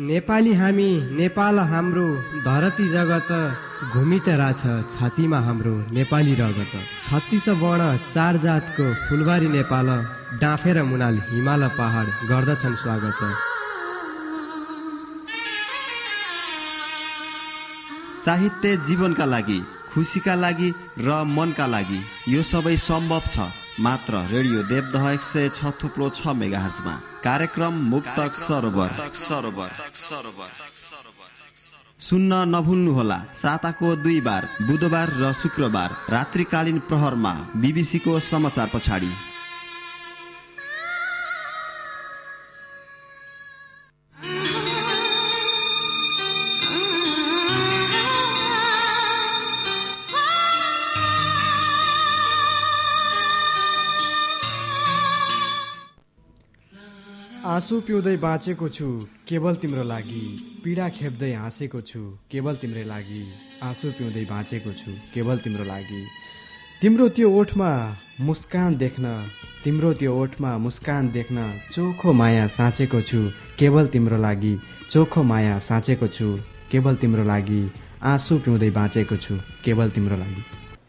नेपाली हामी नेपाल हाम्रो धरती जगत घुमितरा छ छातीमा हाम्रो नेपाली रगत 36 वर्ण 4 जातको फुलबारी नेपाल डाँफेर मुनाल हिमाल पहाड गर्दछन् स्वागत। साहित्य जीवनका लागि, खुसीका लागि र मनका लागि यो सबै सम्भव छ मात्र रेडियो देवदह 106.6 मेगाहर्जमा। कार्यक्रम मुक्तक सरोवर सुन्न नभुल्नुहोला। साताको 2 बार बुधबार र शुक्रबार रात्रिकालीन प्रहरमा बीबीसीको समाचार पछाडि। आँसु पिउँदै बाँचेको छु केवल तिम्रो लागि, पीडा खेप्दै हाँसेको छु केवल तिम्रै लागि। आँसु पिउँदै बाँचेको छु केवल तिम्रो लागि। तिम्रो त्यो ओठमा मुस्कान देख्न, तिम्रो त्यो ओठमा मुस्कान देख्न चोखो माया साँचेको छु केवल तिम्रो लागि। चोखो माया साँचेको छु केवल तिम्रो लागि। आँसु पिउँदै बाँचेको छु केवल तिम्रो लागि।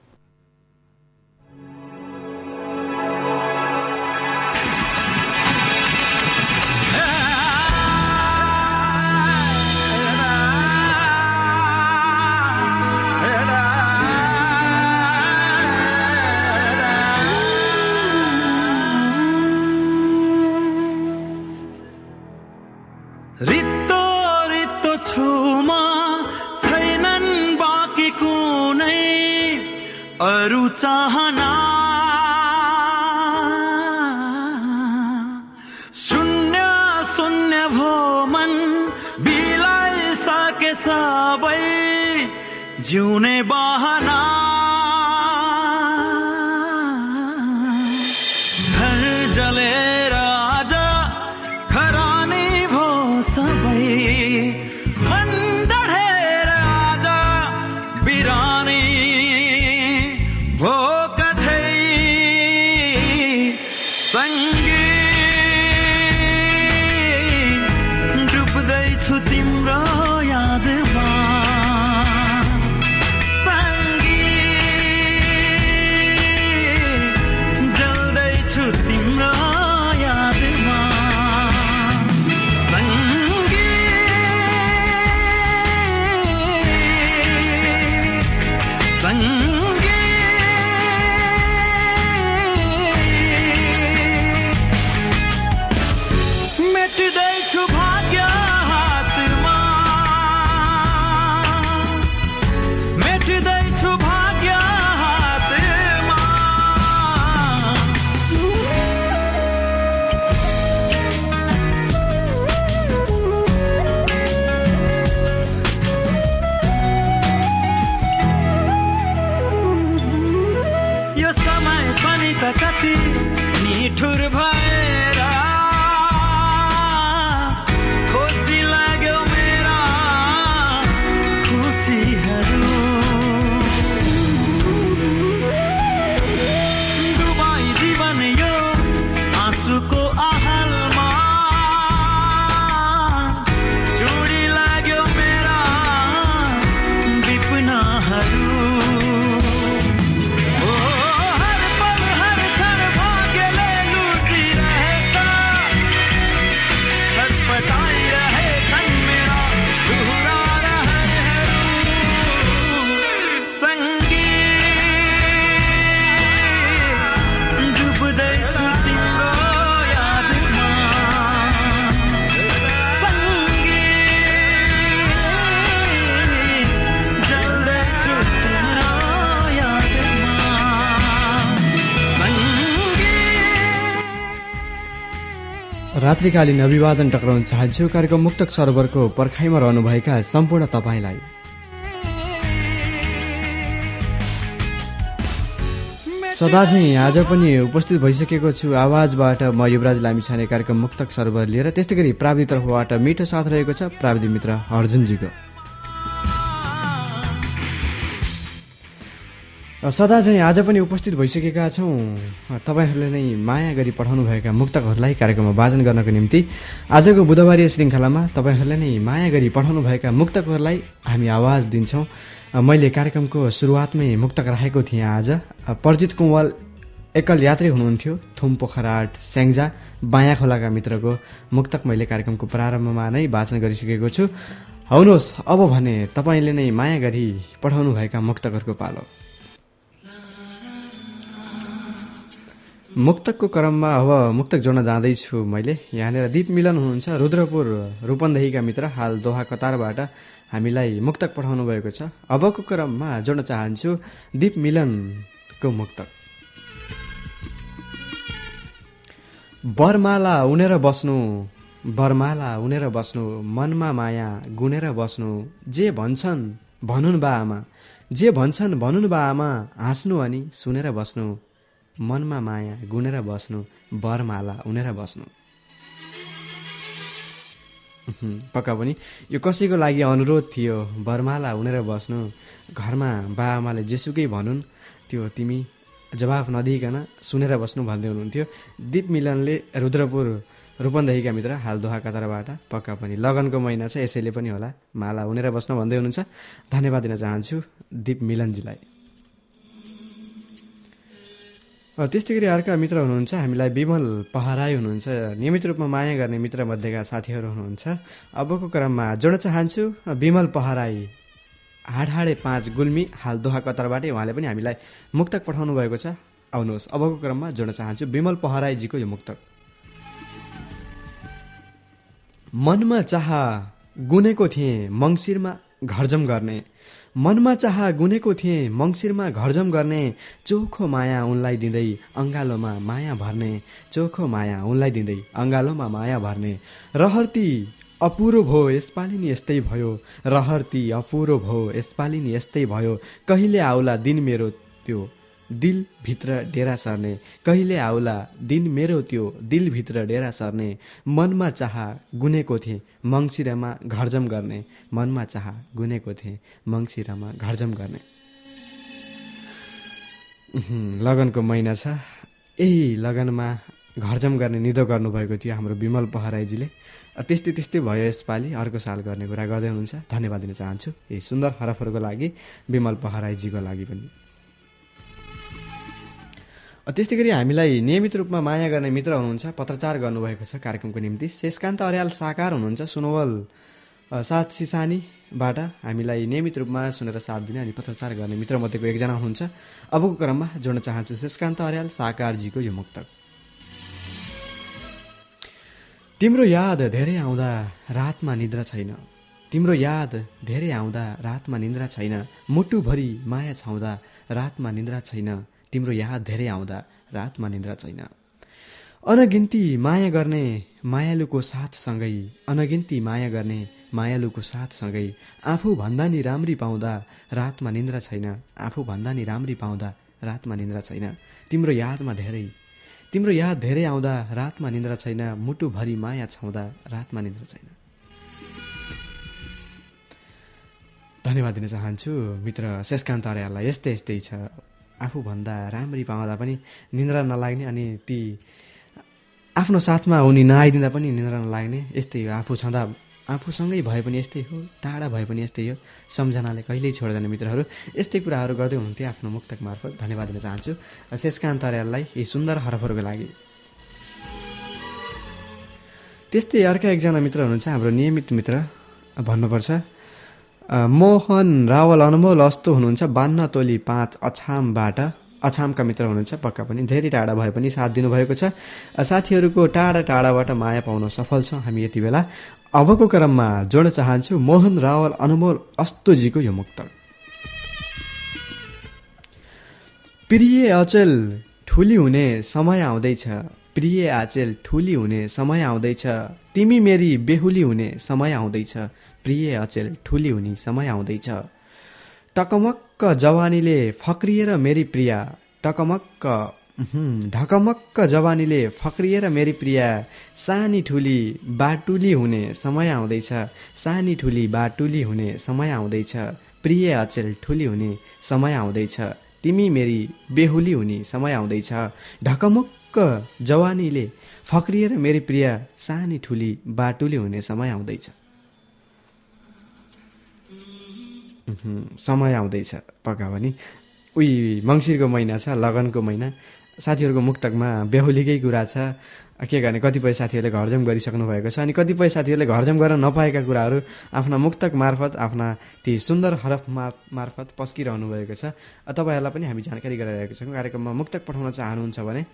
रित्तो रित्तो छुमा छैनन् बाँकी कुनै अरू चाहना। शून्य शून्य भो मन बिलाइसके सबै जिउने बहाना। घर जलेर आज खरानी भो सबै, मन डढेर आज बिरानी भो कठै। सङ्गीत डुब्दैछु तिम्रो यादमा, सङ्गीत जल्दैछु तिम्रो यादमा। मेटिँदैछु भाग्य हातमा, मेटिँदैछु भाग्य हातमा। यो समय पनि त कति निठुर भएर खुसी लाग्यो मेरा खुसीहरू। डुबाई जीवन यो आँसुको आहलमा, चुडी लाग्यो मेरा विपनाहरू। रात्रिकालीन अभिवादन टक्राउन चाहन्छु कार्यक्रम मुक्तक सरोवरको पर्खाइमा रहनुभएका सम्पूर्ण तपाईँलाई। सदा चाहिँ आज पनि उपस्थित भइसकेको छु आवाजबाट म युवराज लामिछाने कार्यक्रम मुक्तक सरोवर लिएर। त्यस्तै गरी प्राविधिक तर्फबाट मिठो साथ रहेको छ प्राविधिक मित्र अर्जुनजीको। सदा चाहिँ आज पनि उपस्थित भइसकेका छौँ तपाईँहरूले नै माया गरी पठाउनुभएका मुक्तकहरूलाई कार्यक्रममा वाचन गर्नको निम्ति आजको बुधबारी श्रृङ्खलामा तपाईँहरूले नै माया गरी पठाउनुभएका मुक्तकहरूलाई हामी आवाज दिन्छौँ। मैले कार्यक्रमको सुरुवातमै मुक्तक राखेको थिएँ। आज प्रजित कुँवल एकल यात्री हुनुहुन्थ्यो, थुम पोखराट स्याङ्जा बायाँ खोलाका मित्रको मुक्तक मैले कार्यक्रमको प्रारम्भमा नै वाचन गरिसकेको छु। आउनुहोस् अब भने तपाईँले नै माया गरी पठाउनुभएका मुक्तकहरूको पालो। मुक्तकको क्रममा अब मुक्तक जोड्न जाँदैछु मैले। यहाँनिर दीप मिलन हुनुहुन्छ, रुद्रपुर रूपन्देहीका मित्र, हाल दोहा कतारबाट हामीलाई मुक्तक पठाउनु भएको छ। अबको क्रममा जोड्न चाहन्छु दीप मिलनको मुक्तक। बरमाला उनेर बस्नु, बरमाला उनेर बस्नु, मनमा माया गुनेर बस्नु, जे भन्छन् भनुन् बा आमा, जे भन्छन् भनुन् बा आमा, हाँस्नु अनि सुनेर बस्नु, मनमा माया गुनेर बस्नु, बरमाला उनेर बस्नु। पक्का पनि यो कसैको लागि अनुरोध थियो, बरमाला उनेर बस्नु, घरमा बाआमाले जेसुकै भनुन् त्यो तिमी जवाफ नदिइकन सुनेर बस्नु भन्दै हुनुहुन्थ्यो दीप मिलनले, रुद्रपुर रूपन्देहीका मित्र, हाल दोहा कतारबाट। पक्का पनि लगनको महिना छ, यसैले पनि होला माला उनेर बस्नु भन्दै हुनुहुन्छ। धन्यवाद दिन चाहन्छु दीप मिलनजीलाई। त्यस्तै गरी अर्का मित्र हुनुहुन्छ हामीलाई विमल पहराई हुनुहुन्छ, नियमित रूपमा माया गर्ने मित्र मध्येका साथीहरू हुनुहुन्छ। अबको क्रममा जोड्न चाहन्छु विमल पहराई, हाडहाडे 5 गुल्मी, हाल दोहा कतारबाटै उहाँले पनि हामीलाई मुक्तक पठाउनु भएको छ। आउनुहोस् अबको क्रममा जोड्न चाहन्छु विमल पहराईजीको यो मुक्तक। मनमा चाह गुनेको थिएँ मङ्सिरमा घरजम गर्ने, मनमा चाह गुनेको थिएँ मङ्सिरमा घरजम गर्ने, चोखो माया उनलाई दिँदै अङ्गालोमा माया भर्ने, चोखो माया उनलाई दिँदै अङ्गालोमा माया भर्ने, रहर्ती अपुरो भयो यसपालि नि यस्तै भयो, रहर्ती अपुरो भयो यसपालि नि यस्तै भयो, कहिले आउला दिन मेरो त्यो दिलभित्र डेरा सर्ने, कहिले आउला दिन मेरो त्यो दिलभित्र डेरा सर्ने, मनमा चाह गुनेको थिएँ मङ्सिरमा घरजम गर्ने, मनमा चाह गुनेको थिएँ मङ्सिरमा घरजम गर्ने। लगनको महिना छ, यही लगनमा घरजम गर्ने निधो गर्नुभएको थियो हाम्रो विमल पहराईजीले। त्यस्तै त्यस्तै भयो यसपालि, अर्को साल गर्ने कुरा गर्दै हुनुहुन्छ। धन्यवाद दिन चाहन्छु यही सुन्दर हरफहरूको लागि, विमल पहराईजीको लागि पनि। त्यस्तै गरी हामीलाई नियमित रूपमा माया गर्ने मित्र हुनुहुन्छ, पत्रचार गर्नुभएको छ कार्यक्रमको निम्ति, शेषकान्त अर्याल साकार हुनुहुन्छ, सुनवल 7 सिसानीबाट हामीलाई नियमित रूपमा सुनेर साथ दिने अनि पत्रचार गर्ने मित्र मध्येको एकजना हुनुहुन्छ। अबको क्रममा जोड्न चाहन्छु शेषकान्त अर्याल साकारजीको यो मुक्तक। तिम्रो याद धेरै आउँदा रातमा निद्रा छैन, तिम्रो याद धेरै आउँदा रातमा निद्रा छैन, मुटुभरि माया छाउँदा रातमा निद्रा छैन, तिम्रो याद धेरै आउँदा रातमा निद्रा छैन, अनगिन्ती माया गर्ने मायालुको साथसँगै, अनगिन्ती माया गर्ने मायालुको साथसँगै, आफू भन्दा नि राम्री पाउँदा रातमा निद्रा छैन, आफू भन्दा नि राम्री पाउँदा रातमा निद्रा छैन, तिम्रो याद धेरै आउँदा रातमा निद्रा छैन, मुटुभरि माया छाउँदा रातमा निद्रा छैन। धन्यवाद दिन चाहन्छु मित्र शेषकान्त अर्याललाई। यस्तै यस्तै छ, आफूभन्दा राम्री पाउँदा पनि निन्द्रा नलाग्ने, अनि ती आफ्नो साथमा उनी नआइदिँदा पनि निन्द्रा नलाग्ने, यस्तै हो। आफू छँदा आफूसँगै भए पनि यस्तै हो, टाढा भए पनि यस्तै हो, सम्झनाले कहिल्यै छोड्दैन मित्रहरू। यस्तै कुराहरू गर्दै हुनुहुन्थ्यो आफ्नो मुक्तक मार्फत। धन्यवाद दिन चाहन्छु शेषकान्त अर्याललाई यी सुन्दर हरफहरूको लागि। त्यस्तै अर्का एकजना मित्र हुनुहुन्छ हाम्रो नियमित मित्र भन्नुपर्छ, मोहन रावल अनमोल अस्तो हुनुहुन्छ, 52 तोली 5 अछामबाट, अछामका मित्र हुनुहुन्छ। पक्का पनि धेरै टाढा भए पनि साथ दिनुभएको छ। साथीहरूको टाढा टाढाबाट माया पाउन सफल छौँ हामी यति बेला। अबको क्रममा जोड्न चाहन्छु मोहन रावल अनमोल अस्तोजीको यो मुक्तक। प्रिय अचेल ठुली हुने समय आउँदैछ, प्रिय आचेल ठुली हुने समय आउँदैछ, तिमी मेरी बेहुली हुने समय आउँदैछ, प्रिय अचेल ठुली हुने समय आउँदैछ, टकमक्क जवानीले फक्रिएर मेरी प्रिया, ढकमक्क जवानीले फक्रिएर मेरी प्रिया, सानी ठुली बाटुली हुने समय आउँदैछ, सानी ठुली बाटुली हुने समय आउँदैछ, प्रिय अचेल ठुली हुने समय आउँदैछ, तिमी मेरी बेहुली हुने समय आउँदैछ। ढकमुक्क जवानीले फक्रिएर मेरी प्रिय सानी ठुली बाटुली हुने समय आउँदैछ। समय आउँदैछ पक्का पनि। उही मङ्सिरको महिना छ, लगनको महिना। साथीहरूको मुक्तकमा बेहुलीकै कुरा छ। के गर्ने, कतिपय साथीहरूले घरजम गरिसक्नु भएको छ अनि कतिपय साथीहरूले घरजम गर्न नपाएका कुराहरू आफ्ना मुक्तक मार्फत, आफ्ना ती सुन्दर हरफ मार्फत पस्किरहनु भएको छ। तपाईँहरूलाई पनि हामी जानकारी गराइरहेका छौँ। कार्यक्रममा मुक्तक पठाउन चाहनुहुन्छ भने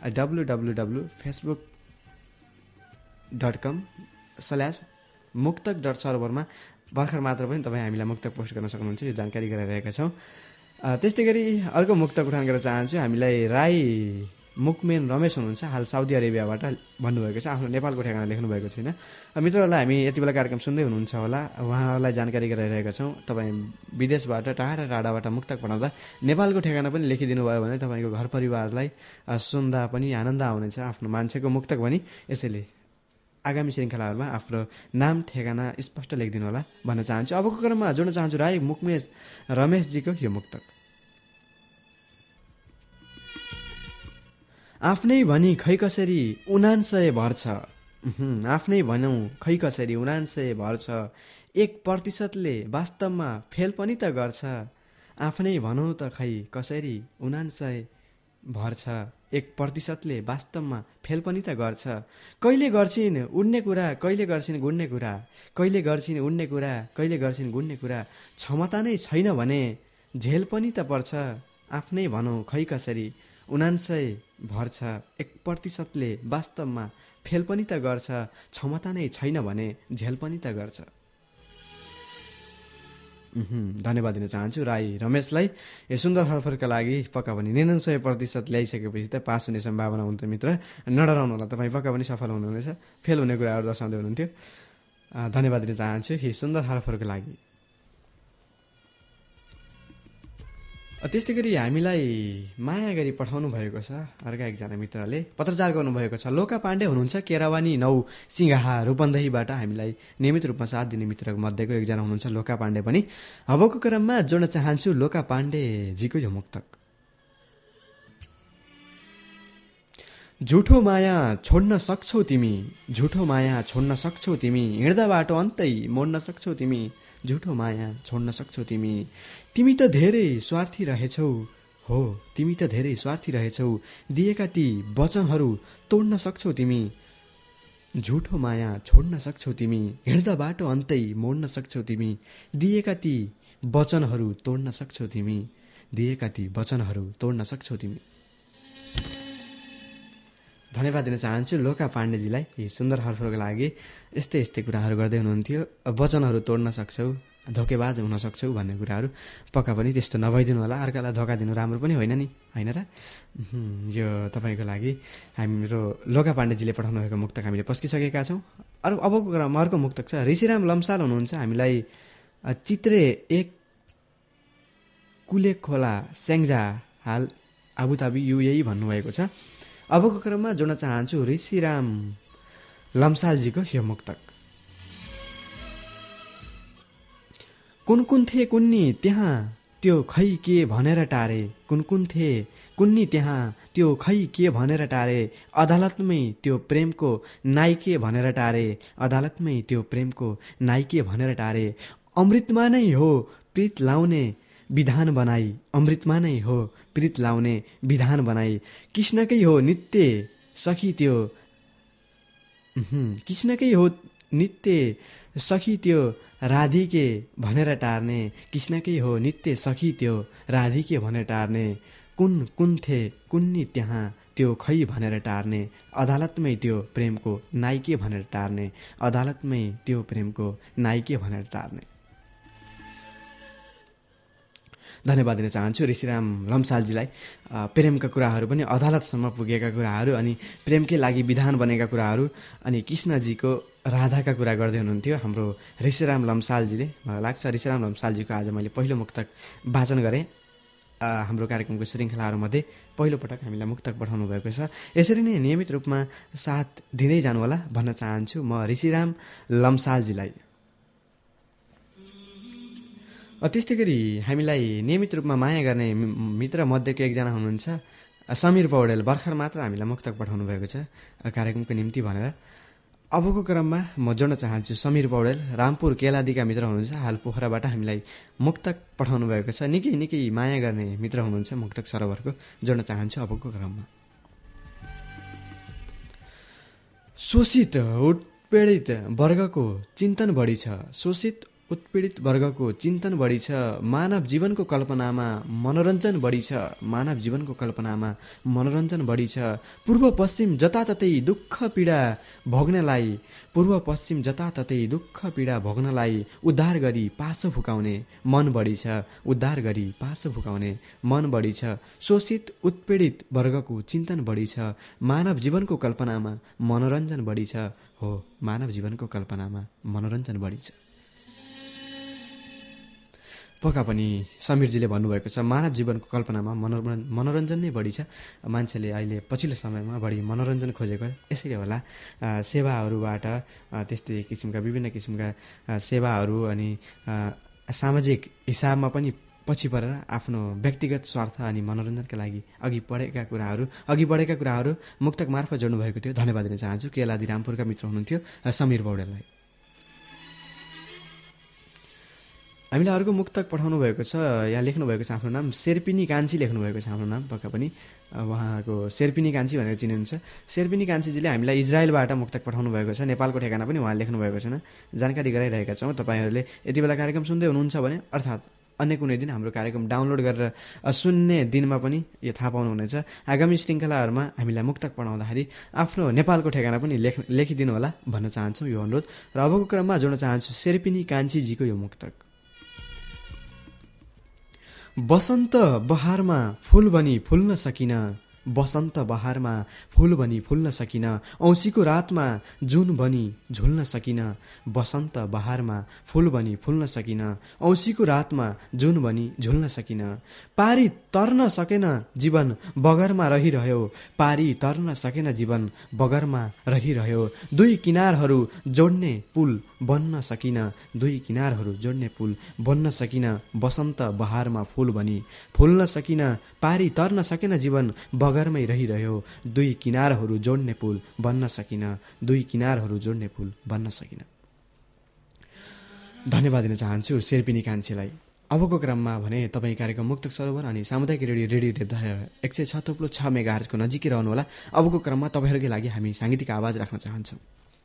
www.facebook.com/मुक्तक.सर्भरमा भर्खर मात्र पनि तपाईँ हामीलाई मुक्तक पोस्ट गर्न सक्नुहुन्छ। यो जानकारी गराइरहेका छौँ। त्यस्तै गरी अर्को मुक्तक उठान गर्न चाहन्छु। हामीलाई राई मुकमेन रमेश हुनुहुन्छ, हाल साउदी अरेबियाबाट भन्नुभएको छ। आफ्नो नेपालको ठेगाना लेख्नुभएको छैन। मित्रहरूलाई हामी यति बेला कार्यक्रम सुन्दै हुनुहुन्छ होला, उहाँहरूलाई जानकारी गराइरहेका छौँ। तपाईँ विदेशबाट टाढा टाढाबाट मुक्तक पठाउँदा नेपालको ठेगाना पनि लेखिदिनु भयो भने तपाईँको घर परिवारलाई सुन्दा पनि आनन्द आउनेछ, आफ्नो मान्छेको मुक्तक पनि। यसैले आगामी श्रृङ्खलाहरूमा आफ्नो नाम ठेगाना स्पष्ट लेखिदिनु होला भन्न चाहन्छु। अबको क्रममा जोड्न चाहन्छु राई मुकमेन रमेशजीको यो मुक्तक। आफ्नै भनी खै कसरी 99 भर्छ, आफ्नै भनौँ खै कसरी 99 भर्छ, 1%ले वास्तवमा फेल पनि त गर्छ। आफ्नै भनौँ त खै कसरी 99 भर्छ, 1%ले वास्तवमा फेल पनि त गर्छ। कहिले गर्छिन् उड्ने कुरा, कहिले गर्छिन् गुड्ने कुरा, कहिले गर्छिन् उड्ने कुरा, कहिले गर्छिन् गुड्ने कुरा, क्षमता नै छैन भने झेल पनि त पर्छ। आफ्नै भनौँ खै कसरी 99 भर्छ, 1%ले वास्तवमा फेल पनि त गर्छ, क्षमता नै छैन भने झेल पनि त गर्छ। धन्यवाद दिन चाहन्छु राई रमेशलाई यो सुन्दर हरफरका लागि। पक्का पनि 99% ल्याइसकेपछि त पास हुने सम्भावना हुन्छ मित्र, नडराउनु होला, तपाईँ पक्का पनि सफल हुनुहुनेछ। फेल हुने कुराहरू दर्शाउँदै हुनुहुन्थ्यो। धन्यवाद दिन चाहन्छु यी सुन्दर हरफरका लागि। त्यस्तै गरी हामीलाई माया गरी पठाउनु भएको छ अर्का एकजना मित्रले पत्रचार गर्नुभएको छ। लोका पाण्डे हुनुहुन्छ, केरावानी 9 सिंगाहा रूपन्देहीबाट हामीलाई नियमित रूपमा साथ दिने मित्रको मध्येको एकजना हुनुहुन्छ लोका पाण्डे पनि। अबको क्रममा जोड्न चाहन्छु लोका पाण्डेजीको यो मुक्तक। झुठो माया छोड्न सक्छौ तिमी, झुठो माया छोड्न सक्छौ तिमी, हिँड्दा बाटो अन्तै मोड्न सक्छौ तिमी, झुठो माया छोड्न सक्छौ तिमी, तिमी त धेरै स्वार्थी रहेछौ, हो तिमी त धेरै स्वार्थी रहेछौ, दिएका ती वचनहरू तोड्न सक्छौ तिमी, झुठो माया छोड्न सक्छौ तिमी, हिँड्दा बाटो अन्तै मोड्न सक्छौ तिमी, दिएका ती वचनहरू तोड्न सक्छौ तिमी, दिएका ती वचनहरू तोड्न सक्छौ तिमी। धन्यवाद दिन चाहन्छु लोका पाण्डेजीलाई यी सुन्दर हरफरको लागि। यस्तै यस्तै कुराहरू गर्दै हुनुहुन्थ्यो। वचनहरू तोड्न सक्छौ, धोकेबाज हुन सक्छौ भन्ने कुराहरू पक्का पनि त्यस्तो नभइदिनु होला। अर्कालाई धोका दिनु राम्रो पनि होइन नि, होइन र? यो तपाईँको लागि हाम्रो लोका पाण्डेजीले पठाउनु भएको मुक्तक हामीले पस्किसकेका छौँ। अबको क्रममा अर्को मुक्तक छ। ऋषिराम लम्साल हुनुहुन्छ, हामीलाई चित्रे 1 कुलेक खोला स्याङ्जा हाल आबुधाबी युएई भन्नुभएको छ। अबको क्रममा जोड्न चाहन्छु ऋषिराम लम्सालजीको यो मुक्तक। कुन थे कुन्नी त्यहाँ त्यो खै के भनेर टारे, कुन थे कुन्नी त्यहाँ त्यो खै के भनेर टारे, अदालतमै त्यो प्रेमको नाइके भनेर टारे, अदालतमै त्यो प्रेमको नाइके भनेर टारे, अमृतमा नै हो प्रीत लाउने विधान बनाई, अमृतमा नै हो प्रीत लाउने विधान बनाई, कृष्णकै हो नित्य सखी त्यो, कृष्णकै हो नित्य सखी त्यो राधिके भनेर टार्ने, कृष्णकै हो नित्य सखी त्यो राधिके भनेर टार्ने, कुन थे कुन्नी त्यहाँ त्यो खै भनेर टार्ने, अदालतमै त्यो प्रेमको नाइके भनेर टार्ने, अदालतमै त्यो प्रेमको नाइके भनेर टार्ने। धन्यवाद दिन चाहन्छु ऋषिराम लम्सालजीलाई। प्रेमका कुराहरू पनि अदालतसम्म पुगेका कुराहरू अनि प्रेमकै लागि विधान बनेका कुराहरू अनि कृष्णजीको राधाका कुरा गर्दै हुनुहुन्थ्यो हाम्रो ऋषिराम लम्सालजीले। मलाई लाग्छ ऋषिराम लम्सालजीको आज मैले पहिलो मुक्तक वाचन गरेँ। हाम्रो कार्यक्रमको श्रृङ्खलाहरूमध्ये पहिलोपटक हामीलाई मुक्तक पठाउनु भएको छ। यसरी नै नियमित रूपमा साथ दिँदै जानुहोला भन्न चाहन्छु म ऋषिराम लम्सालजीलाई। त्यस्तै गरी हामीलाई नियमित रूपमा माया गर्ने मित्र मध्येको एकजना हुनुहुन्छ समीर पौडेल। भर्खर मात्र हामीलाई मुक्तक पठाउनु भएको छ कार्यक्रमको निम्ति भनेर। अबको क्रममा म जोड्न चाहन्छु समीर पौडेल, रामपुर केलादीका मित्र हुनुहुन्छ, हाल पोखराबाट हामीलाई मुक्तक पठाउनु भएको छ। निकै माया गर्ने मित्र हुनुहुन्छ मुक्तक सरोवरको, जोड्न चाहन्छु अबको क्रममा। शोषित उत्पीडित वर्गको चिन्तन बढी छ, शोषित उत्पीडित वर्गको चिन्तन बढी छ, मानव जीवनको कल्पनामा मनोरञ्जन बढी छ, मानव जीवनको कल्पनामा मनोरञ्जन बढी छ। पूर्व पश्चिम जताततै दुःख पीडा भोग्नलाई, पूर्व पश्चिम जताततै दुःख पीडा भोग्नलाई उद्धार गरी पासो फुकाउने मन बढी छ, उद्धार गरी पासो फुकाउने मन बढी छ। शोषित उत्पीडित वर्गको चिन्तन बढी छ, मानव जीवनको कल्पनामा मनोरञ्जन बढी छ। हो, मानव जीवनको कल्पनामा मनोरञ्जन बढी छ। पक्का पनि समीरजीले भन्नुभएको छ मानव जीवनको कल्पनामा मनोरञ्जन नै बढी छ। मान्छेले अहिले पछिल्लो समयमा बढी मनोरञ्जन खोजेको यसैले होला। सेवाहरूबाट त्यस्तै किसिमका विभिन्न किसिमका सेवाहरू अनि सामाजिक हिसाबमा पनि पछि परेर आफ्नो व्यक्तिगत स्वार्थ अनि मनोरञ्जनका लागि अघि बढेका कुराहरू मुक्तक मार्फत जोड्नु भएको थियो। धन्यवाद दिन चाहन्छु केलादी रामपुरका मित्र हुनुहुन्थ्यो समीर पौडेललाई। हामीले अर्को मुक्तक पठाउनु भएको छ, यहाँ लेख्नु भएको छ आफ्नो नाम शेर्पिनी कान्छी लेख्नु भएको छ आफ्नो नाम। पक्का पनि उहाँको शेर्पिनी कान्छी भनेर चिनिनुहुन्छ। शेर्पिनी कान्छीजीले हामीलाई इजरायलबाट मुक्तक पठाउनु भएको छ। नेपालको ठेगाना पनि उहाँले लेख्नु भएको छैन। जानकारी गराइरहेका छौँ, तपाईँहरूले यति बेला कार्यक्रम सुन्दै हुनुहुन्छ भने अर्थात् अन्य कुनै दिन हाम्रो कार्यक्रम डाउनलोड गरेर सुन्ने दिनमा पनि यो थाहा पाउनुहुनेछ। आगामी श्रृङ्खलाहरूमा हामीलाई मुक्तक पढाउँदाखेरि आफ्नो नेपालको ठेगाना पनि लेखिदिनु होला भन्न चाहन्छौँ यो अनुरोध। र अबको क्रममा जोड्न चाहन्छु शेर्पिनी कान्छीजीको यो मुक्तक। बसन्त बहारमा फूल बनी फुल्न सकिन, बसन्त बहारमा फूल बनी फुल्न सकिन, औँसीको रातमा जुन बनी झुल्न सकिन, बसन्त बहारमा फूल बनी फुल्न सकिन, औँसीको रातमा जुन बनी झुल्न सकिन। पारी तर्न सकेन जीवन बगरमा रहिरह्यो, पारी तर्न सकेन जीवन बगरमा रहिरह्यो। दुई किनारहरू जोड्ने पुल बन्न सकिन, दुई किनारहरू जोड्ने पुल बन्न सकिन, बसन्त बहारमा फूल बनी फुल्न सकिन, पारी तर्न सकेन जीवन बगरमै रहिरह्यो। दुई किनारहरू जोड्ने पुल बन्न सकिन, दुई किनारहरू जोड्ने पुल बन्न सकिन। धन्यवाद दिन चाहन्छु शेर्पिनी कान्छीलाई। अबको क्रममा भने तपाईँ कार्यक्रम मुक्तक सरोवर अनि सामुदायिक रेडियो देवधार 106.6 मेगाहर्जको नजिकै रहनुहोला। अबको क्रममा तपाईँहरूकै लागि हामी साङ्गीतिक आवाज राख्न चाहन्छौँ।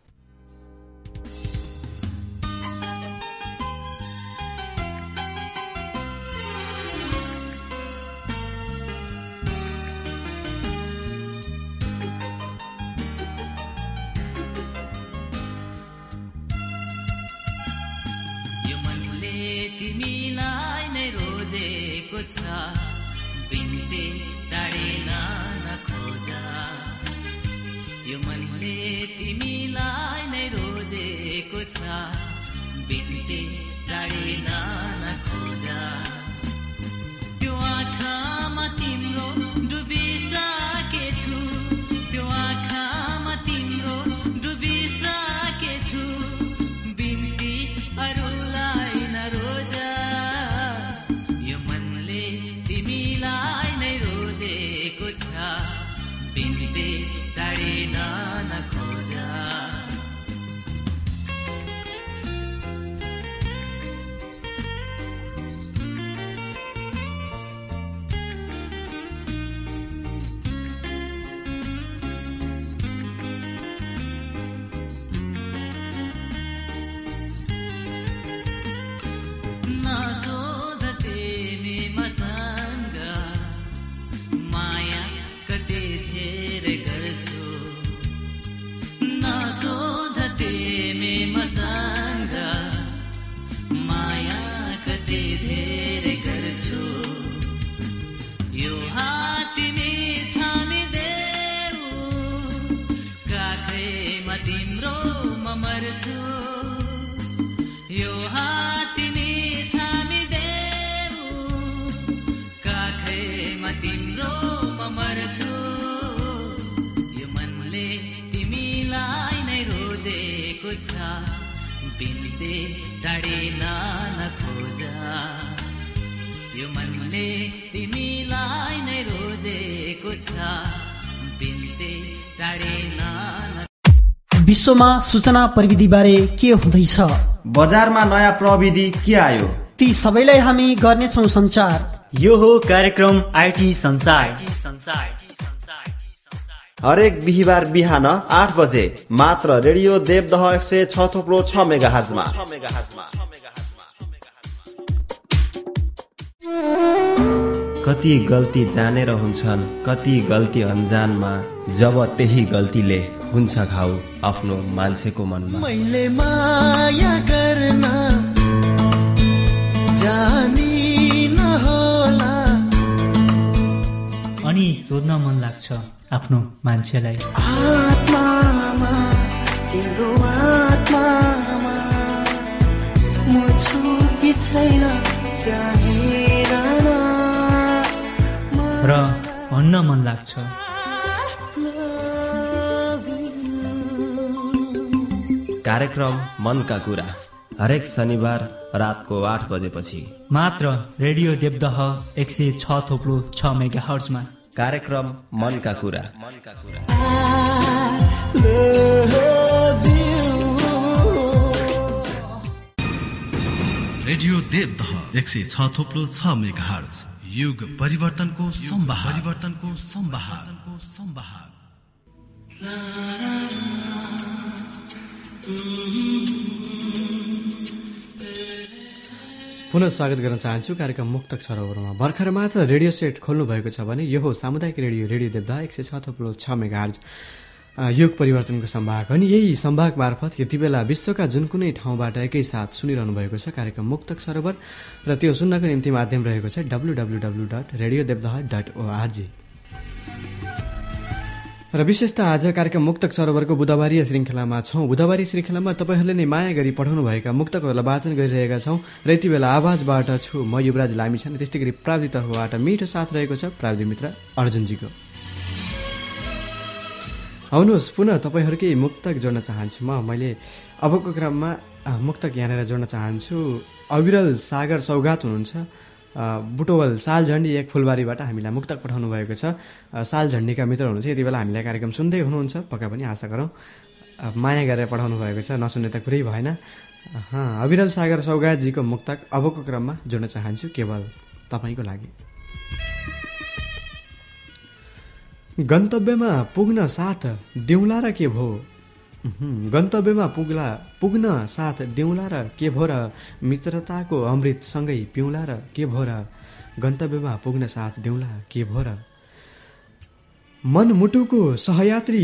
तिमीलाई नै रोजेको छ, बिन्ते टाढेन नखोजा। यो मनले तिमीलाई नै रोजेको छ, बिन्ते टाढेन नखोजा। त्यो आँखामा तिम्रो डुबिसकेछु, त्यो आँखामा तिम्रो डुबिसकेछु, बिन्ती अरूलाई नरोजा। यो मनले तिमीलाई नै रोजेको छ, बिन्ती टाढेन नखोजा। यो मनले तिमीलाई नै रोजेको छ, बिन्ते टाढेन नखोजा। यो मनले तिमीलाई नै रोजेको छ बिन्ते टाढेन। विश्वमा सूचना प्रविधिबारे के हुँदैछ, बजारमा नयाँ प्रविधि के आयो, ती सबैलाई हामी गर्नेछौँ सञ्चार। यो हो कार्यक्रम आइटी संसार। हरेक बिहिबार बिहान 8 बजे मात्र रेडियो देवदह 106.6 मेगाहर्जमा। कति गल्ती जानेर हुन्छन्, कति गल्ती अन्जानमा, जब त्यही गल्तीले हुन्छ घाउ आफ्नो मान्छेको मनमा। मैले माया गर्न जानी नहोला, अनि सोध्न मन लाग्छ आफ्नो मान्छेलाई, आत्मामा तिम्रो आत्मामा म छु कि छैन त्यहाँ हेरन, र भन्न मन लाग्छ कार्यक्रम मनका कुरा हरेक शनिबार रातको 8 बजेपछि मात्र रेडियो देवदह 106.6 मेगाहर्जमा। कार्यक्रम मनका कुरा। रेडियो देवदह 106.6 मेगाहर्ज, युग परिवर्तनको संवाहक। पुनः स्वागत गर्न चाहन्छु कार्यक्रम मुक्तक सरोवरमा। भर्खर मात्र रेडियो सेट खोल्नु भएको छ भने यो हो सामुदायिक रेडियो देवदह 106.6 मेगाहर्ज, युग परिवर्तनको सम्भाग। अनि यही सम्भाग मार्फत यति बेला विश्वका जुन कुनै ठाउँबाट एकैसाथ सुनिरहनु भएको छ कार्यक्रम मुक्तक सरोवर, र त्यो सुन्नको निम्ति माध्यम रहेको छ www.radiodevdah.org। र विशेषतः आज कार्यक्रम मुक्तक सरोवरको बुधबारीय श्रृङ्खलामा छौँ। बुधबारी श्रृङ्खलामा तपाईँहरूले नै माया गरी पठाउनु भएका मुक्तकहरूलाई वाचन गरिरहेका छौँ, र यति बेला आवाजबाट छु म युवराज लामिछाने, त्यस्तै गरी प्राविधिक तर्फबाट मिठो साथ रहेको छ प्राविधिक मित्र अर्जुनजीको। आउनुहोस् पुनः तपाईँहरूकै मुक्तक जोड्न चाहन्छु मैले अबको क्रममा मुक्तक यहाँनिर जोड्न चाहन्छु। अविरल सागर सौगात हुनुहुन्छ, बुटोवल सालझण्डी एक फुलबारीबाट हामीलाई मुक्तक पठाउनु भएको छ। सालझण्डीका मित्र हुनुहुन्छ, यति बेला हामीलाई कार्यक्रम सुन्दै हुनुहुन्छ, पक्का पनि आशा गरौँ। माया गरेर पठाउनु भएको छ, नसुन्ने त कुरै भएन। अविरल सागर सौगातजीको मुक्तक अबको क्रममा जोड्न चाहन्छु केवल तपाईँको लागि। गन्तव्यमा पुग्न साथ देउला र के भो, गन्तव्यमा पुग्न साथ देउला र के भो र, मित्रताको अमृतसँगै पिउला र के भो र, गन्तव्यमा पुग्न साथ देउला के भो र, मनमुटुको सहयात्री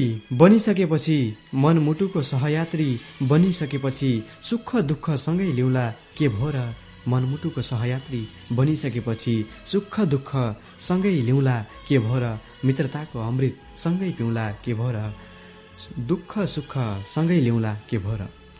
बनिसकेपछि सुख दुःख सँगै ल्याउला के भो र, मनमुटुको सहयात्री बनिसकेपछि सुख दुःख सँगै ल्याउला के भो र, मित्रताको अमृत सँगै पिउला के भो र, दुःख सुख सँगै ल्याउला के भो र।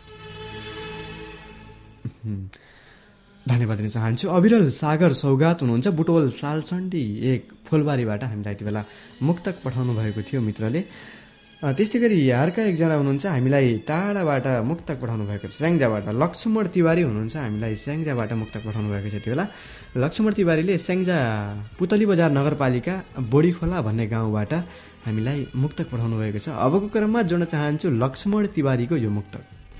धन्यवाद दिन चाहन्छु। अविरल सागर सौगात हुनुहुन्छ, बुटोल सालसण्डी एक फुलबारीबाट हामीलाई यति बेला मुक्तक पठाउनु भएको थियो मित्रले। त्यस्तै गरी अर्का एकजना हुनुहुन्छ, हामीलाई टाढाबाट मुक्तक पठाउनु भएको छ स्याङ्जाबाट, लक्ष्मण तिवारी हुनुहुन्छ, हामीलाई स्याङ्जाबाट मुक्तक पठाउनु भएको छ यति बेला। लक्ष्मण तिवारीले स्याङ्जा पुतली बजार नगरपालिका बोडीखोला भन्ने गाउँबाट हामीलाई मुक्तक पठाउनु भएको छ। अबको क्रममा जोड्न चाहन्छु लक्ष्मण तिवारीको यो मुक्तक।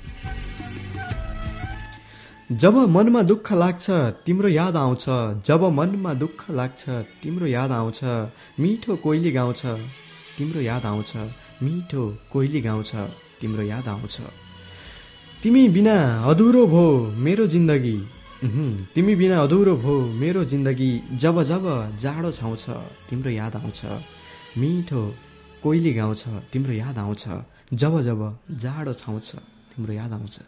जब मनमा दुःख लाग्छ तिम्रो याद आउँछ, जब मनमा दुःख लाग्छ तिम्रो याद आउँछ, मिठो कोइली गाउँछ तिम्रो याद आउँछ, मिठो कोइली गाउँछ तिम्रो याद आउँछ, तिमी बिना अधुरो भो मेरो जिन्दगी, तिमी बिना अधुरो भो मेरो जिन्दगी, जब जब जाडो छाउँछ तिम्रो याद आउँछ, मिठो कोइली गाउँछ तिम्रो याद आउँछ, जब जब जाडो छाउँछ तिम्रो याद आउँछ।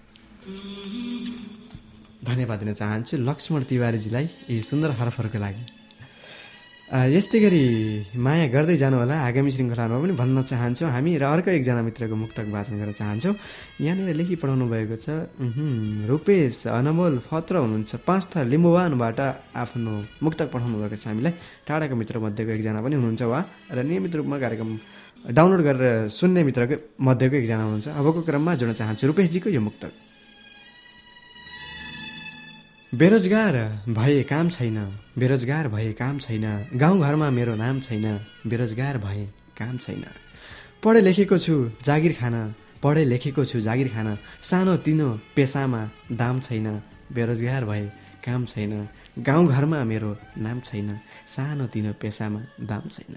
धन्यवाद दिन चाहन्छु लक्ष्मण तिवारीजीलाई यी सुन्दर हरफहरूको लागि। यस्तै गरी माया गर्दै जानु होला आगामी श्रृङ्खलामा पनि भन्न चाहन्छौँ हामी। र अर्को एकजना मित्रको मुक्तक वाचन गर्न चाहन्छौँ। यहाँनिर लेखी पढाउनु भएको छ रूपेश अनमोल फत्र हुनुहुन्छ, 5 थर लिम्बुवानबाट आफ्नो मुक्तक पठाउनु भएको छ हामीलाई। टाढाको मित्र मध्येको एकजना पनि हुनुहुन्छ उहाँ, र नियमित रूपमा कार्यक्रम डाउनलोड गरेर सुन्ने मित्रको मध्येको एकजना हुनुहुन्छ। अबको क्रममा जोड्न चाहन्छु रूपेशजीको यो मुक्तक। बेरोजगार भए काम छैन, बेरोजगार भए काम छैन, गाउँघरमा मेरो नाम छैन, बेरोजगार भए काम छैन। पढे लेखेको छु जागिर खान, पढे लेखेको छु जागिर खान, सानो तिनो पेसामा दाम छैन, बेरोजगार भए काम छैन, गाउँघरमा मेरो नाम छैन, सानो तिनो पेसामा दाम छैन।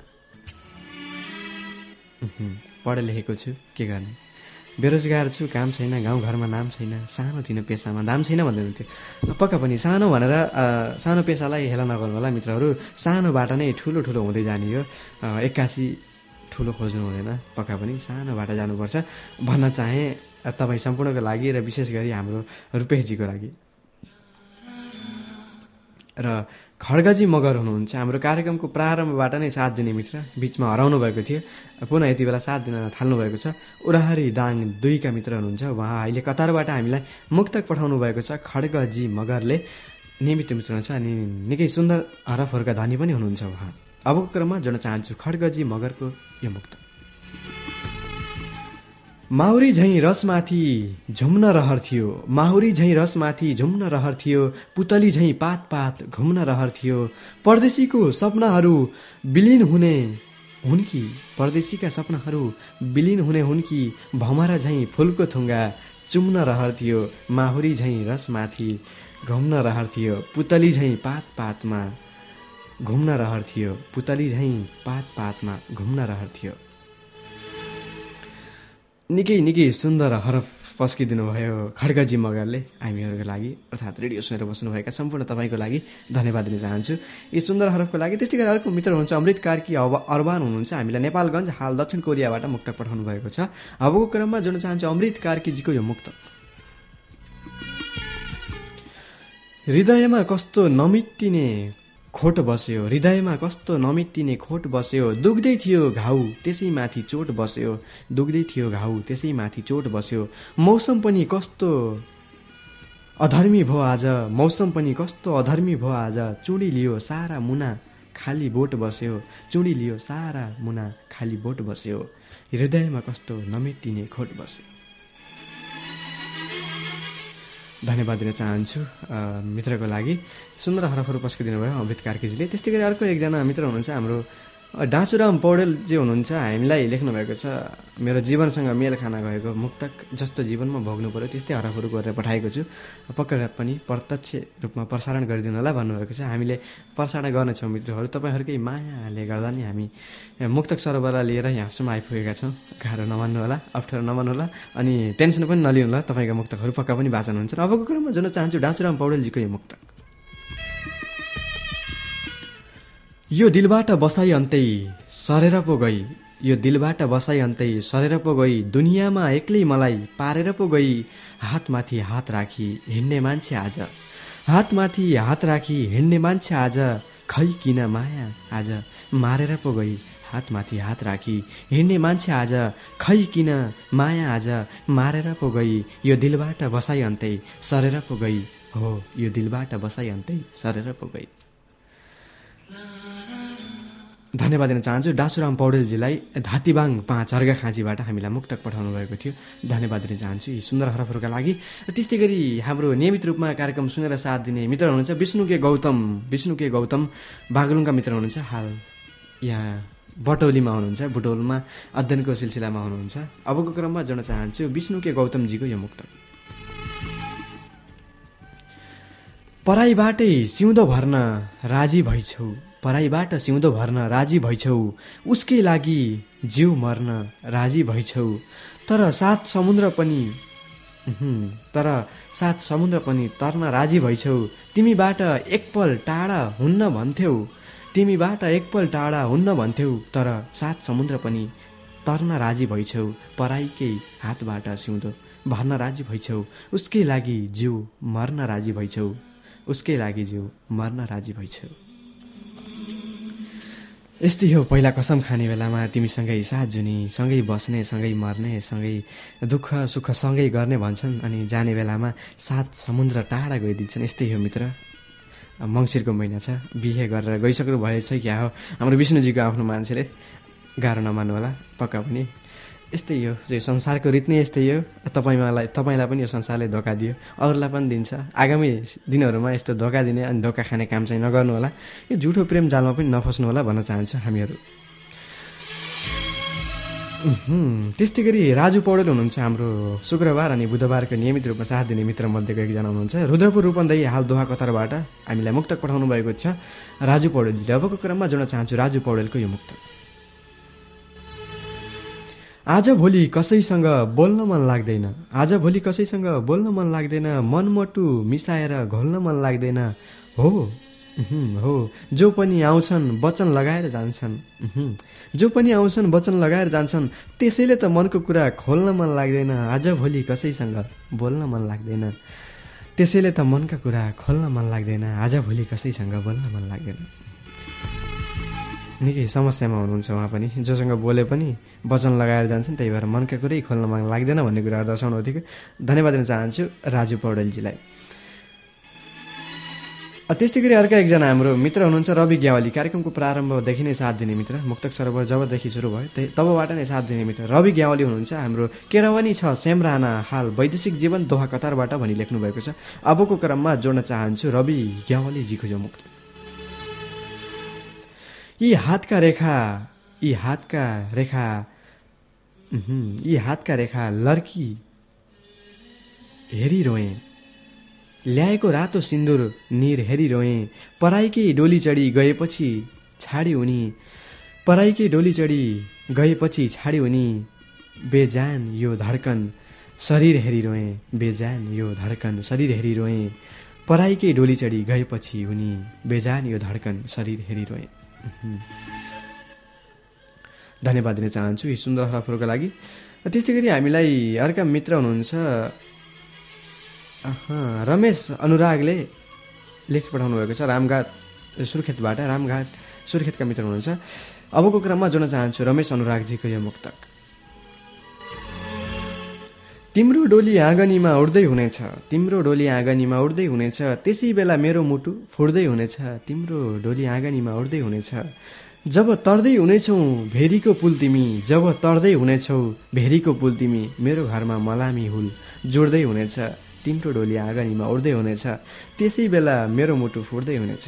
पढे लेखेको छु के गर्ने, बेरोजगार छु काम छैन, गाउँघरमा नाम छैन, सानो तिनो पेसामा दाम छैन भन्दै हुन्थ्यो। पक्का पनि सानो भनेर सानो पेसालाई हेला नगर्नु होला मित्रहरू, सानोबाट नै ठुलो ठुलो हुँदै जाने हो, एक्कासी ठुलो खोज्नु हुँदैन, पक्का पनि सानोबाट जानुपर्छ भन्न चाहे तपाईँ सम्पूर्णको लागि र विशेष गरी हाम्रो रुपेशजीको लागि। र खड्गजी मगर हुनुहुन्छ हाम्रो कार्यक्रमको प्रारम्भबाट नै साथ दिने मित्र, बिचमा हराउनु भएको थियो, पुनः यति बेला साथ दिन थाल्नु भएको छ। उराहारी दाङ 2 का मित्र हुनुहुन्छ, उहाँ अहिले कतारबाट हामीलाई मुक्तक पठाउनु भएको छ। खड्गजी मगरले नियमित मित्र हुनुहुन्छ अनि निकै सुन्दर हरफहरूका धनी पनि हुनुहुन्छ उहाँ। अबको क्रममा जोड्न चाहन्छु खड्गजी मगरको यो मुक्तक। माहुरी झैँ रसमाथि झुम्न रहर थियो, माहुरी झैँ रसमाथि झुम्न रहर थियो, पुतली झैँ पात पात घुम्न रहर थियो, परदेशीको सपनाहरू विलीन हुने हुन्की, परदेशीका सपनाहरू विलीन हुने हुन्की, भमरा झैँ फुलको थुङ्गा चुम्न रहर थियो, माहुरी झैँ रसमाथि घुम्न रहर थियो, पुतली झैँ पात पातमा घुम्न रहर थियो, पुतली झैँ पात पातमा घुम्न रहर थियो। निकै सुन्दर हरफ पस्किदिनु भयो खड्गजी मगरले हामीहरूको लागि अर्थात् रेडियो सुनेर बस्नुभएका सम्पूर्ण तपाईँको लागि धन्यवाद दिन चाहन्छु यी सुन्दर हरफको लागि। त्यस्तै गरी अर्को मित्र हुनुहुन्छ अमृत कार्की अरबान हुनुहुन्छ, हामीलाई नेपालगञ्ज हाल दक्षिण कोरियाबाट मुक्तक पठाउनु भएको छ। अबको क्रममा जोड्न चाहन्छु अमृत कार्कीजीको यो मुक्तक। हृदयमा कस्तो नमिट्टिने खोट बस्यो, हृदयमा कस्तो नमिट्टिने खोट बस्यो, दुख्दै थियो घाउ त्यसै माथि चोट बस्यो, दुख्दै थियो घाउ त्यसै माथि चोट बस्यो, मौसम पनि कस्तो अधर्मी भयो आज, मौसम पनि कस्तो अधर्मी भयो आज, चुडी लियो सारा मुना खाली बोट बस्यो, चुडी लियो सारा मुना खाली बोट बस्यो, हृदयमा कस्तो नमिट्टिने खोट बस्यो। धन्यवाद दिन चाहन्छु मित्रको लागि, सुन्दर हरफहरू पस्किदिनु भयो अमृत कार्कीजीले। त्यस्तै गरी अर्को एकजना मित्र हुनुहुन्छ हाम्रो डाँसुराम पौडेलजी हुनुहुन्छ, हामीलाई लेख्नुभएको छ मेरो जीवनसँग मेल खान गएको मुक्तक, जस्तो जीवनमा भोग्नु पर्यो त्यस्तै हरफहरू गरेर पठाएको छु, पक्का पनि प्रत्यक्ष रूपमा प्रसारण गरिदिनु होला भन्नुभएको छ। हामीले प्रसारण गर्नेछौँ मित्रहरू, तपाईँहरूकै मायाले गर्दा नि हामी मुक्तक सरोवरलाई लिएर यहाँसम्म आइपुगेका छौँ। गाह्रो नमान्नु होला, अप्ठ्यारो नमान्नु होला अनि टेन्सन पनि नलिनु होला, तपाईँका मुक्तकहरू पक्का पनि वाचन हुन्छ। अबको क्रममा जोड्न चाहन्छु डाँसुराम पौडेलजीको यो मुक्तक। यो दिलबाट बसाई अन्तै सरेर पो गई, यो दिलबाट बसाई अन्तै सरेर पो गई, दुनियाँमा एक्लै मलाई पारेर पो गई, हातमाथि हात राखी हिँड्ने मान्छे आज, हातमाथि हात राखी हिँड्ने मान्छे आज, खै किन माया आज मारेर पो गई, हातमाथि हात राखी हिँड्ने मान्छे आज, खै किन माया आज मारेर पो गई, यो दिलबाट बसाई अन्तै सरेर पो गई, हो यो दिलबाट बसाई अन्तै सरेर पो गई। धन्यवाद दिन चाहन्छु डाँसुराम पौडेलजीलाई धातीबाङ 5 अर्घा खाँचीबाट हामीलाई मुक्तक पठाउनु भएको थियो, धन्यवाद दिन चाहन्छु यी सुन्दर हरफहरूका लागि। त्यस्तै गरी हाम्रो नियमित रूपमा कार्यक्रम सुनेर साथ दिने मित्र हुनुहुन्छ विष्णु के गौतम बागलुङका मित्र हुनुहुन्छ, हाल यहाँ बटौलीमा हुनुहुन्छ, बुटौलमा अध्ययनको सिलसिलामा हुनुहुन्छ। अबको क्रममा जोड्न चाहन्छु विष्णु के गौतमजीको यो मुक्तक। पराईबाटै सिउँदो भर्न राजी भइछौ, पराईबाट सिउँदो भर्न राजी भइछौ, उसकै लागि जिउ मर्न राजी भइछौ, तर सात समुद्र पनि तर्न राजी भइछौ, तिमीबाट एकपल टाढा हुन्न भन्थ्यौ, तिमीबाट एकपल टाढा हुन्न भन्थ्यौ, तर सात समुद्र पनि तर्न राजी भइछौ, पराईकै हातबाट सिउँदो भर्न राजी भइछौ, उसकै लागि जिउ मर्न राजी भइछौ, उसकै लागि जिउ मर्न राजी भइछौ। यस्तै हो पहिला कसम खाने बेलामा तिमीसँगै साथ जुनी, सँगै बस्ने, सँगै मर्ने, सँगै दुःख सुख सँगै गर्ने भन्छन्, अनि जाने बेलामा सात समुद्र टाढा गइदिन्छन्। यस्तै हो मित्र, मङ्सिरको महिना छ, बिहे गरेर गइसक्नु भएछ क्या हो हाम्रो विष्णुजीको आफ्नो मान्छेले, गाह्रो नमान्नु होला पक्का पनि। यस्तै हो, यो संसारको रीत नै यस्तै हो। तपाईँलाई पनि यो संसारले धोका दियो, अरूलाई पनि दिन्छ। आगामी दिनहरूमा यस्तो धोका दिने अनि धोका खाने काम चाहिँ नगर्नु होला। यो झुठो प्रेम जालमा पनि नफस्नु होला भन्न चाहन्छु हामीहरू। त्यस्तै गरी राजु पौडेल हुनुहुन्छ हाम्रो शुक्रबार अनि बुधबारको नियमित रूपमा साथ दिने मित्र मध्येको एकजना हुनुहुन्छ। रुद्रपुर रूपन्देही हाल दोहा कतारबाट हामीलाई मुक्तक पठाउनु भएको छ राजु पौडेलजीले। अबको क्रममा जोड्न चाहन्छु राजु पौडेलको यो मुक्तक। आज भोलि कसैसँग बोल्न मन लाग्दैन, आज भोलि कसैसँग बोल्न मन लाग्दैन, मनमटु मिसाएर घोल्न मन लाग्दैन। हो हो जो पनि आउँछन् वचन लगाएर जान्छन्, जो पनि आउँछन् वचन लगाएर जान्छन्, त्यसैले त मनको कुरा खोल्न मन लाग्दैन। आज भोलि कसैसँग बोल्न मन लाग्दैन, त्यसैले त मनका कुरा खोल्न मन लाग्दैन। आज भोलि कसैसँग बोल्न मन लाग्दैन। निकै समस्यामा हुनुहुन्छ उहाँ पनि। जोसँग बोले पनि वचन लगाएर जान्छन्, त्यही भएर मनका कुरै खोल्न मन लाग्दैन भन्ने कुरा दर्शाउनु थियो। धन्यवाद दिन चाहन्छु राजु पौडेलजीलाई। त्यस्तै गरी अर्का एकजना हाम्रो मित्र हुनुहुन्छ रवि ग्यावाली। कार्यक्रमको प्रारम्भदेखि नै साथ दिने मित्र, मुक्तक सरोवर जबदेखि सुरु भयो तबबाट नै साथ दिने मित्र रवि ग्यावाली हुनुहुन्छ। हाम्रो केरावनी छ सेम राना, हाल वैदेशिक जीवन दोहा कतारबाट भनी लेख्नु भएको छ। अबको क्रममा जोड्न चाहन्छु रवि ग्यावालीजीको यो मुक्त। यी हातका रेखा लड्की हेरी रोएँ, ल्याएको रातो सिन्दुर निर हेरी रोएँ। पराईकै डोली चढी गएपछि छाडी उनी, पराईकै डोली चढी गएपछि छाडी उनी। बेजान यो धड्कन शरीर हेरी रोएँ, बेजान यो धड्कन शरीर हेरी रोएँ। पराईकै डोली चढी गएपछि उनी, बेजान यो धड्कन शरीर हेरी रोएँ। धन्यवाद दिन चाहन्छु यी सुन्दर हरफहरूको लागि। त्यस्तै गरी हामीलाई अर्का मित्र हुनुहुन्छ रमेश अनुरागले लेख पठाउनु भएको छ रामघाट सुर्खेतबाट। रामघाट सुर्खेतका मित्र हुनुहुन्छ। अबको क्रममा जोड्न चाहन्छु रमेश अनुरागजीको यो मुक्तक। तिम्रो डोली आँगनीमा उड्दै हुनेछ, तिम्रो डोली आँगनीमा उड्दै हुनेछ, त्यसै बेला मेरो मुटु फुट्दै हुनेछ। तिम्रो डोली आँगनीमा उड्दै हुनेछ, जब तर्दै हुनेछौ भेरीको पुल तिमी, जब तर्दै हुनेछौ भेरीको पुल तिमी। मेरो घरमा मलामी हुल जोड्दै हुनेछ, तिम्रो डोली आँगनीमा उड्दै हुनेछ, त्यसै बेला मेरो मुटु फुट्दै हुनेछ।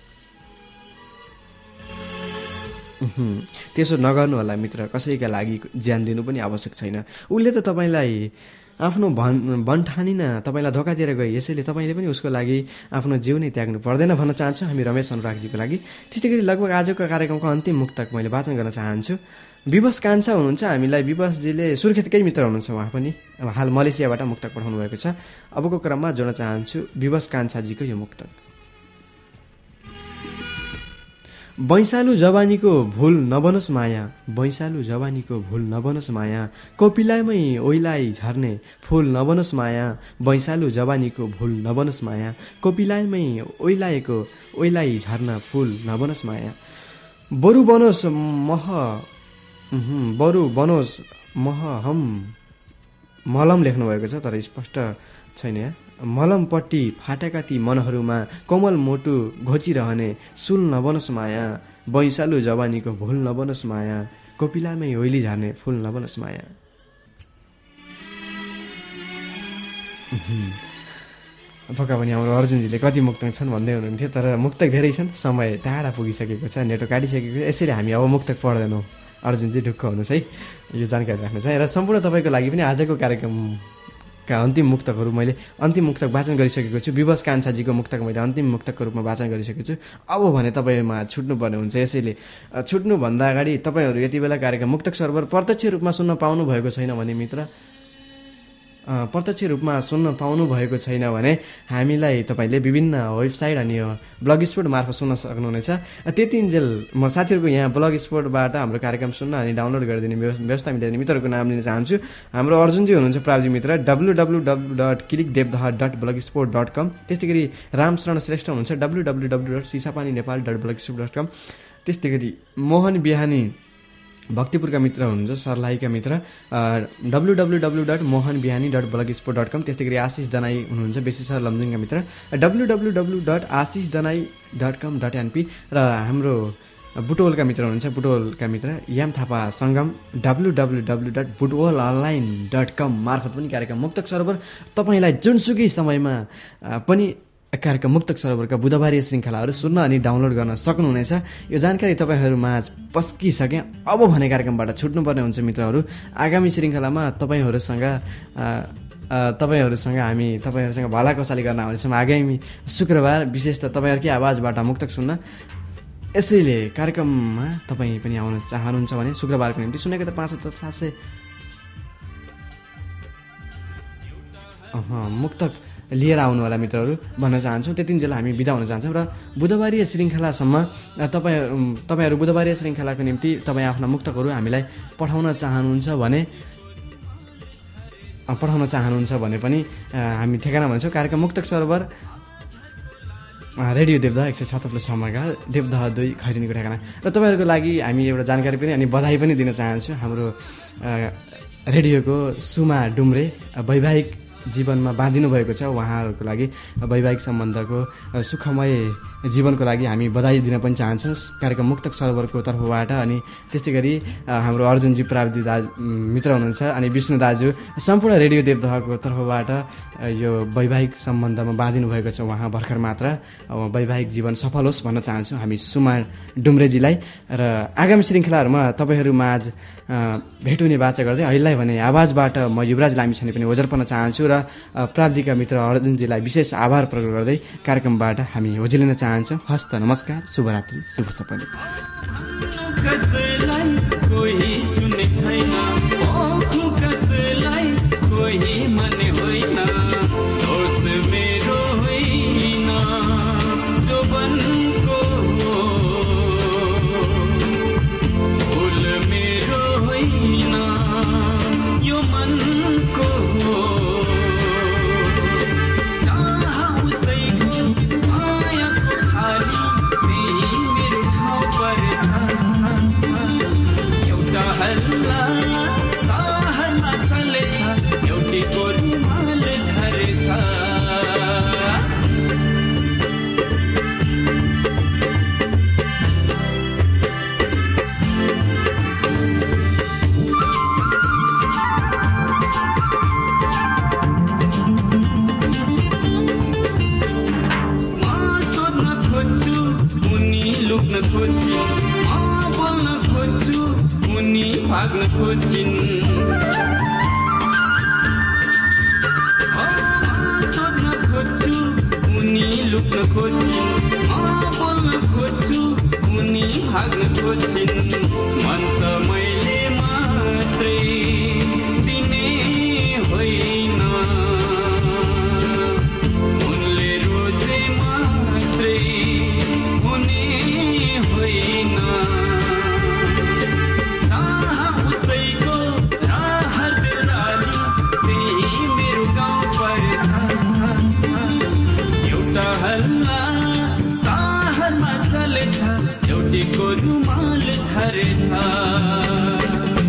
त्यसो नगर्नु होला मित्र, कसैका लागि ज्यान दिनु पनि आवश्यक छैन। उसले त तपाईँलाई आफ्नो भन्ठानिन तपाईँलाई धोका दिएर गए, यसैले तपाईँले पनि उसको लागि आफ्नो जीव नै त्याग्नु पर्दैन भन्न चाहन्छु हामी रमेश अनुरागजीको लागि। त्यस्तै गरी लगभग आजको कार्यक्रमको अन्तिम मुक्तक मैले वाचन गर्न चाहन्छु। विवश कान्छा हुनुहुन्छ हामीलाई। विवशजीले सुर्खेतकै मित्र हुनुहुन्छ, उहाँ पनि हाल मलेसियाबाट मुक्तक पठाउनु भएको छ। अबको क्रममा जोड्न चाहन्छु विवश कान्छाजीको यो मुक्तक। बैशालु जवानीको भुल नबनोस् माया, बैशालु जवानीको भुल नबनोस् माया, कोपिलामै ओइलाई झर्ने फुल नबनोस् माया, बैशालु जवानीको भुल नबनोस् माया, कोपिलामै ओइलाई झर्न फुल नबनोस् माया। बरु बनोस् हम मलम लेख्नु भएको छ तर स्पष्ट छैन। मलमपट्टि फाटेका ती मनहरूमा कोमल मोटु घोचिरहने सुल नबनोस् माया, बैशालु जवानीको भुल नबनोस् माया, कोपिलामै ओइली झर्ने फुल नबनोस् माया। पक्का पनि हाम्रो अर्जुनजीले कति मुक्तक छन् भन्दै हुनुहुन्थ्यो, तर मुक्तक धेरै छन्, समय टाढा पुगिसकेको छ, नेटो काटिसकेको छ, यसैले हामी अब मुक्तक पढ्दैनौँ। अर्जुनजी ढुक्क हुनुहोस् है, यो जानकारी राख्नु छ। र सम्पूर्ण तपाईँको लागि पनि आजको कार्यक्रमका अन्तिम मुक्तकहरू मैले अन्तिम मुक्तक वाचन गरिसकेको छु। विवश कान्छाजीको मुक्तक मैले अन्तिम मुक्तकको रूपमा वाचन गरिसकेको छु। अब भने तपाईँमा छुट्नुपर्ने हुन्छ, यसैले छुट्नुभन्दा अगाडि तपाईँहरू यति बेला कार्यक्रम मुक्तक सर्भर प्रत्यक्ष रूपमा सुन्न पाउनु भएको छैन भने मित्र, प्रत्यक्ष रूपमा सुन्न पाउनु भएको छैन भने हामीलाई तपाईँले विभिन्न वेबसाइट अनि ब्लग स्पोर्ट मार्फत सुन्न सक्नुहुनेछ। त्यतिन्जेल म साथीहरूको यहाँ ब्लग स्पोर्टबाट हाम्रो कार्यक्रम सुन्न अनि डाउनलोड गरिदिने व्यवस्था मिलाइदिने मित्रहरूको नाम लिन चाहन्छु। हाम्रो अर्जुनजी हुनुहुन्छ प्राविधिक मित्र, www.kilikdebdaha.blogspot.com। त्यस्तै गरी रामशरण श्रेष्ठ हुनुहुन्छ www.sisapaninepal.blogspot.com। त्यस्तै गरी मोहन बिहानी भक्तिपुरका मित्र हुनुहुन्छ, सर्लाहीका मित्र www.mohanbihani.blogspot.com। त्यस्तै गरी आशिष दनाई हुनुहुन्छ बेसीसर लमजुङका मित्र www.ashishdanai.com.np। र हाम्रो बुटवलका मित्र हुनुहुन्छ, बुटवलका मित्र याम थापा सङ्गम www.butolanline.com मार्फत पनि कार्यक्रम मुक्तक सरोवर तपाईँलाई जुनसुकै समयमा पनि कार्यक्रम मुक्तक सरोवरका बुधबारी श्रृङ्खलाहरू सुन्न अनि डाउनलोड गर्न सक्नुहुनेछ। यो जानकारी तपाईँहरूमाझ पस्किसके अब भने कार्यक्रमबाट छुट्नुपर्ने हुन्छ मित्रहरू। आगामी श्रृङ्खलामा तपाईँहरूसँग हामी तपाईँहरूसँग भलाखसाली गर्न आउनेछौँ आगामी शुक्रबार, विशेष त तपाईँहरूकै आवाजबाट मुक्तक सुन्न। यसैले कार्यक्रममा तपाईँ पनि आउन चाहनुहुन्छ भने शुक्रबारको निम्ति 075 मुक्तक लिएर आउनुहोला मित्रहरू भन्न चाहन्छौँ। त्यतिन्जेल हामी बिदा हुन चाहन्छौँ र बुधबारी श्रृङ्खलासम्म तपाईँहरू बुधबारी श्रृङ्खलाको निम्ति तपाईँ आफ्ना मुक्तकहरू हामीलाई पठाउन चाहनुहुन्छ भने पनि हामी ठेगाना भन्छौँ। कार्यक्रम मुक्तक सरोवर रेडियो देवदह 106.6 मेगाहर्ज, देवदह 2 खैरेनीको ठेगाना। र तपाईँहरूको लागि हामी एउटा जानकारी पनि अनि बधाई पनि दिन चाहन्छु। हाम्रो रेडियोको सुमा डुम्रे वैवाहिक जीवनमा बाँधिनु भएको छ। उहाँहरूको लागि वैवाहिक सम्बन्धको सुखमय जीवनको लागि हामी बधाई दिन पनि चाहन्छौँ कार्यक्रम मुक्तक सरोवरको तर्फबाट। अनि त्यस्तै गरी हाम्रो अर्जुनजी प्राविधिक दाजु मित्र हुनुहुन्छ अनि विष्णु दाजु सम्पूर्ण रेडियो देवदहको तर्फबाट यो वैवाहिक सम्बन्धमा बाँधिनु भएको छ। उहाँ भर्खर मात्र वैवाहिक जीवन सफल होस् भन्न चाहन्छु हामी सुमा डुम्रेजीलाई। र आगामी श्रृङ्खलाहरूमा तपाईँहरूमाझ भेट हुने बाचा गर्दै अहिलेलाई भने आवाजबाट म युवराज लामिछाने पनि ओझर पर्न चाहन्छु र प्राविधिक मित्र अर्जुनजीलाई विशेष आभार प्रकट गर्दै कार्यक्रमबाट हामी ओझिलिन चाहन्छौँ। हस्त नमस्कार, शुभरात्रि, शुभ सपना। Good